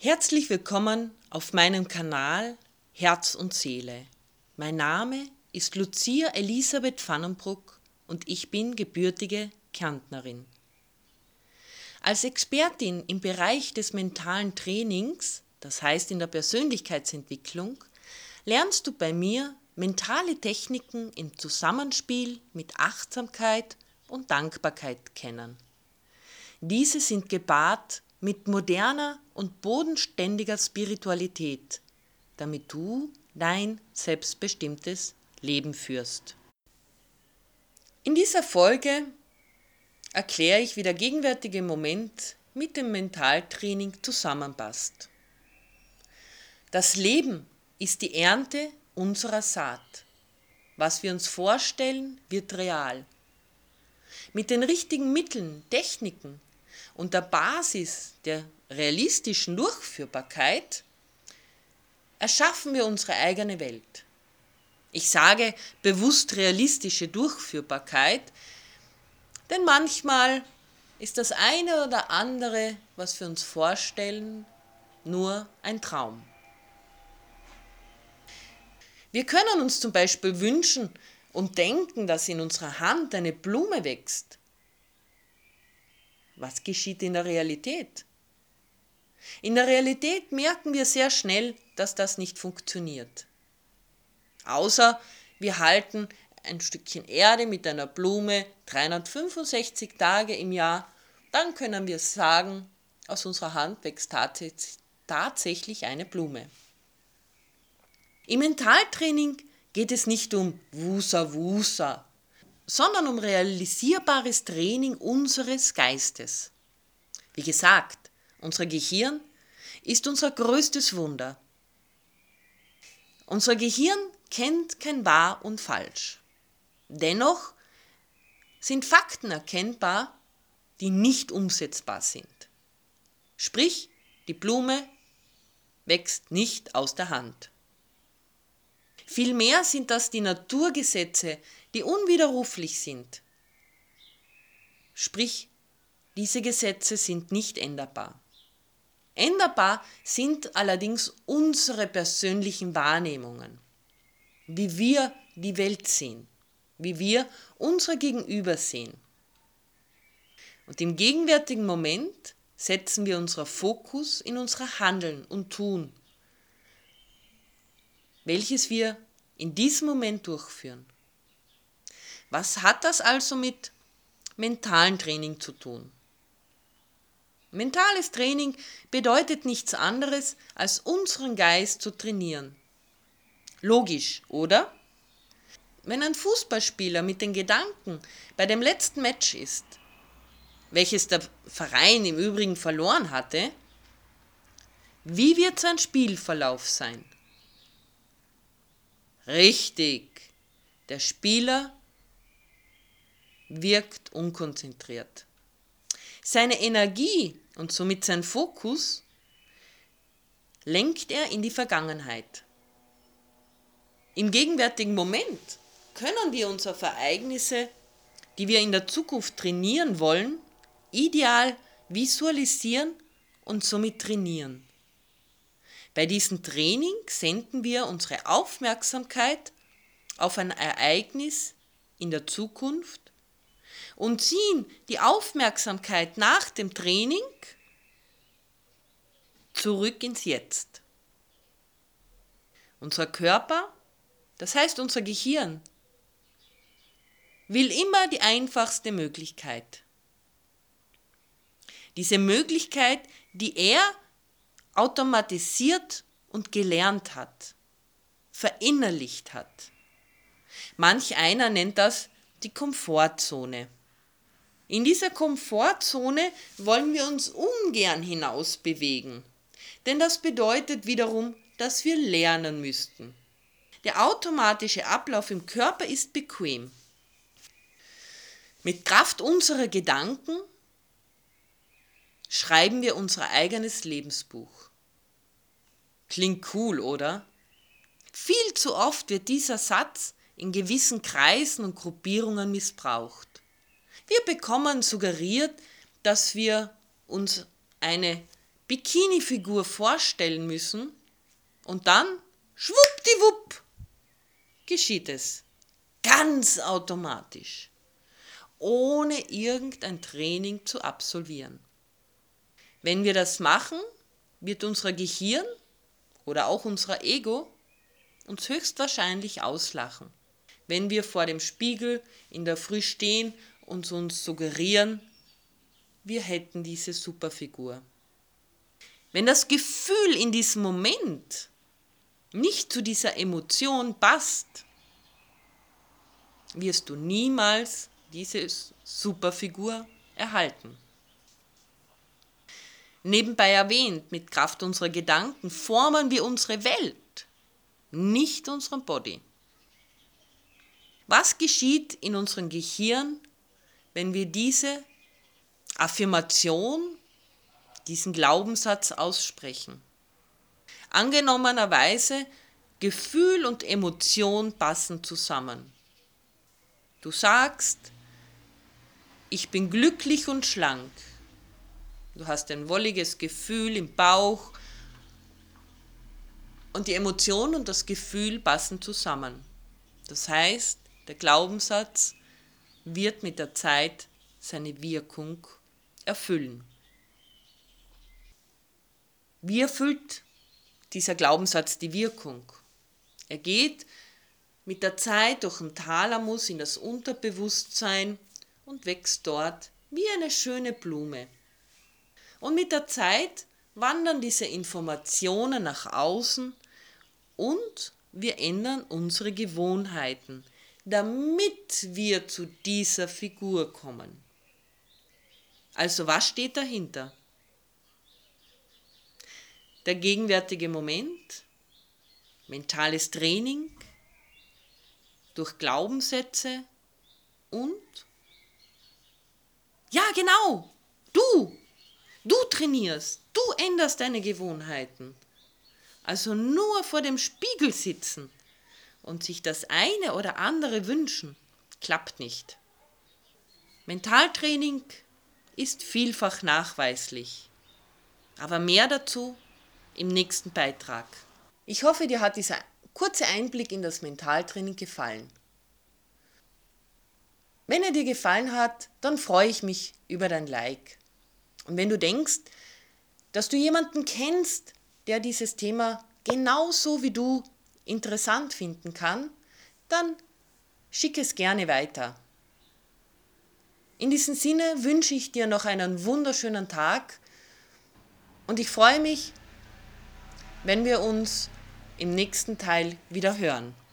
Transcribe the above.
Herzlich willkommen auf meinem Kanal Herz und Seele. Mein Name ist Lucia Elisabeth Pfannenbruck und ich bin gebürtige Kärntnerin. Als Expertin im Bereich des mentalen Trainings, das heißt in der Persönlichkeitsentwicklung, lernst du bei mir mentale Techniken im Zusammenspiel mit Achtsamkeit und Dankbarkeit kennen. Diese sind gepaart mit moderner und bodenständiger Spiritualität, damit du dein selbstbestimmtes Leben führst. In dieser Folge erkläre ich, wie der gegenwärtige Moment mit dem Mentaltraining zusammenpasst. Das Leben ist die Ernte unserer Saat. Was wir uns vorstellen, wird real. Mit den richtigen Mitteln, Techniken und der Basis der realistischen Durchführbarkeit erschaffen wir unsere eigene Welt. Ich sage bewusst realistische Durchführbarkeit, denn manchmal ist das eine oder andere, was wir uns vorstellen, nur ein Traum. Wir können uns zum Beispiel wünschen und denken, dass in unserer Hand eine Blume wächst. Was geschieht in der Realität? In der Realität merken wir sehr schnell, dass das nicht funktioniert. Außer wir halten ein Stückchen Erde mit einer Blume 365 Tage im Jahr, dann können wir sagen, aus unserer Hand wächst tatsächlich eine Blume. Im Mentaltraining geht es nicht um Wusa, sondern um realisierbares Training unseres Geistes. Wie gesagt, unser Gehirn ist unser größtes Wunder. Unser Gehirn kennt kein Wahr und Falsch. Dennoch sind Fakten erkennbar, die nicht umsetzbar sind. Sprich, die Blume wächst nicht aus der Hand. Vielmehr sind das die Naturgesetze, die unwiderruflich sind. Sprich, diese Gesetze sind nicht änderbar. Änderbar sind allerdings unsere persönlichen Wahrnehmungen, wie wir die Welt sehen, wie wir unser Gegenüber sehen. Und im gegenwärtigen Moment setzen wir unseren Fokus in unser Handeln und Tun, welches wir in diesem Moment durchführen. Was hat das also mit mentalem Training zu tun? Mentales Training bedeutet nichts anderes, als unseren Geist zu trainieren. Logisch, oder? Wenn ein Fußballspieler mit den Gedanken bei dem letzten Match ist, welches der Verein im Übrigen verloren hatte, wie wird sein Spielverlauf sein? Richtig, der Spieler wirkt unkonzentriert. Seine Energie und somit sein Fokus lenkt er in die Vergangenheit. Im gegenwärtigen Moment können wir unsere Ereignisse, die wir in der Zukunft trainieren wollen, ideal visualisieren und somit trainieren. Bei diesem Training senden wir unsere Aufmerksamkeit auf ein Ereignis in der Zukunft und ziehen die Aufmerksamkeit nach dem Training zurück ins Jetzt. Unser Körper, das heißt unser Gehirn, will immer die einfachste Möglichkeit. Diese Möglichkeit, die er automatisiert und gelernt hat, verinnerlicht hat. Manch einer nennt das die Komfortzone. In dieser Komfortzone wollen wir uns ungern hinaus bewegen, denn das bedeutet wiederum, dass wir lernen müssten. Der automatische Ablauf im Körper ist bequem. Mit Kraft unserer Gedanken schreiben wir unser eigenes Lebensbuch. Klingt cool, oder? Viel zu oft wird dieser Satz in gewissen Kreisen und Gruppierungen missbraucht. Wir bekommen suggeriert, dass wir uns eine Bikini-Figur vorstellen müssen und dann, schwuppdiwupp, geschieht es. Ganz automatisch, ohne irgendein Training zu absolvieren. Wenn wir das machen, wird unser Gehirn oder auch unser Ego uns höchstwahrscheinlich auslachen. Wenn wir vor dem Spiegel in der Früh stehen und uns suggerieren, wir hätten diese Superfigur. Wenn das Gefühl in diesem Moment nicht zu dieser Emotion passt, wirst du niemals diese Superfigur erhalten. Nebenbei erwähnt, mit Kraft unserer Gedanken formen wir unsere Welt, nicht unseren Body. Was geschieht in unserem Gehirn, wenn wir diese Affirmation, diesen Glaubenssatz aussprechen? Angenommenerweise, Gefühl und Emotion passen zusammen. Du sagst, ich bin glücklich und schlank. Du hast ein wolliges Gefühl im Bauch und die Emotion und das Gefühl passen zusammen. Das heißt, der Glaubenssatz wird mit der Zeit seine Wirkung erfüllen. Wie erfüllt dieser Glaubenssatz die Wirkung? Er geht mit der Zeit durch den Thalamus in das Unterbewusstsein und wächst dort wie eine schöne Blume. Und mit der Zeit wandern diese Informationen nach außen und wir ändern unsere Gewohnheiten, damit wir zu dieser Figur kommen. Also was steht dahinter? Der gegenwärtige Moment, mentales Training durch Glaubenssätze und ja genau, du trainierst, du änderst deine Gewohnheiten. Also nur vor dem Spiegel sitzen und sich das eine oder andere wünschen, klappt nicht. Mentaltraining ist vielfach nachweislich, aber mehr dazu im nächsten Beitrag. Ich hoffe, dir hat dieser kurze Einblick in das Mentaltraining gefallen. Wenn er dir gefallen hat, dann freue ich mich über dein Like. Und wenn du denkst, dass du jemanden kennst, der dieses Thema genauso wie du interessant finden kann, dann schick es gerne weiter. In diesem Sinne wünsche ich dir noch einen wunderschönen Tag und ich freue mich, wenn wir uns im nächsten Teil wieder hören.